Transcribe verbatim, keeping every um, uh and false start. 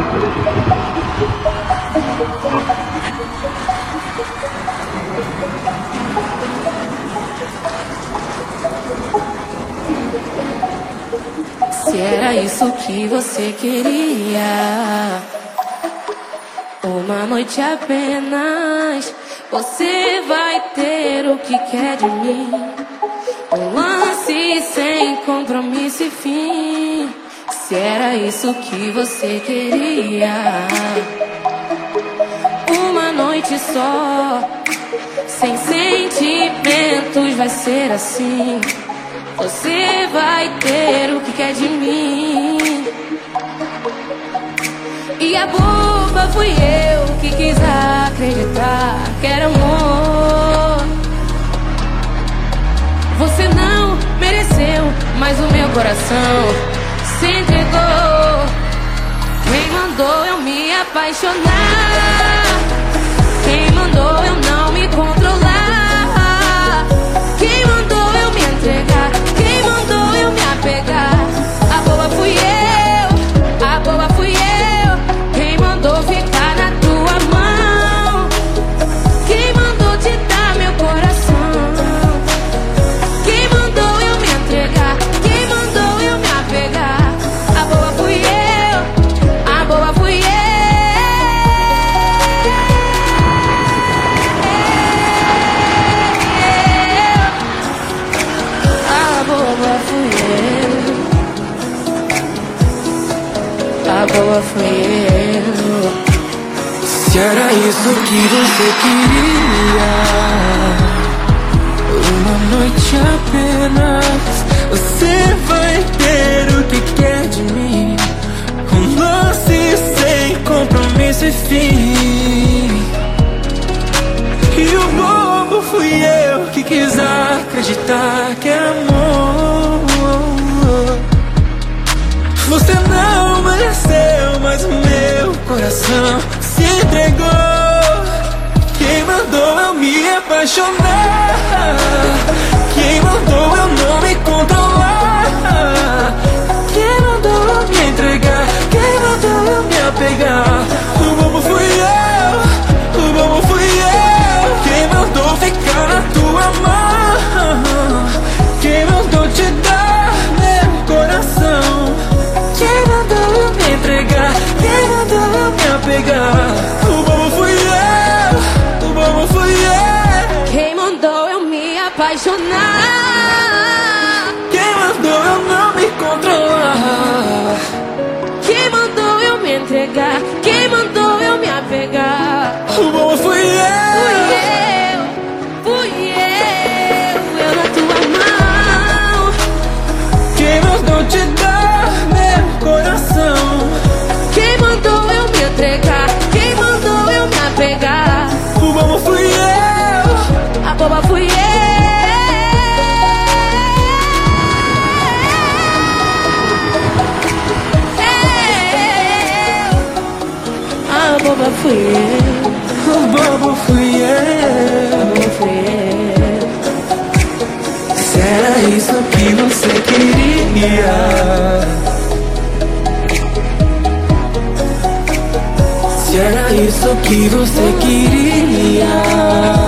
Se era isso que você queria, uma noite apenas, você vai ter o que quer de mim. Um lance sem compromisso e fim. Se era isso que você queria, uma noite só, sem sentimentos, vai ser assim. Você vai ter o que quer de mim. E a boba fui eu que quis acreditar que era amor. Você não mereceu, mas o meu coração se entregou. Quem mandou eu me apaixonar? Quem mandou eu não me controlar? Quem mandou eu me entregar? Quem mandou eu me apegar? A boba fui eu, a boba fui eu. Quem mandou ficar na tua mão? Quem mandou te dar meu coração? Quem mandou eu me entregar? Quem mandou eu me apegar? A boba fui eu, a boba fui eu. A boba fui eu, a boba fui eu. Se era isso que você queria, uma noite apenas, você vai ter o que quer de mim. Um lance sem compromisso e fim. E o bobo fui eu que quis acreditar que é amor. Você não mereceu, mas o meu coração se entregou. Quem mandou eu me apaixonar? Quem mandou eu não me controlar? Quem mandou eu me entregar? Quem mandou eu me apegar? O bobo fui eu, o bobo fui eu. Quem mandou ficar na tua mão? Quem mandou te dar meu coração? Quem mandou eu me entregar? Quem mandou eu me apegar? O bobo fui eu, o bobo fui eu. Quem mandou eu me apaixonar? Quem mandou eu não me controlar? Quem mandou eu me entregar? Quem mandou eu me apegar? O bobo fui eu. Fui eu, fui eu, eu na tua mão. Quem mandou te dar meu coração? Quem mandou eu me entregar? Quem mandou eu me apegar? O bobo fui eu, a boba fui eu. A boba fui eu, o bobo fui eu. a boba fui eu. Se era isso que você queria, se era isso que você queria.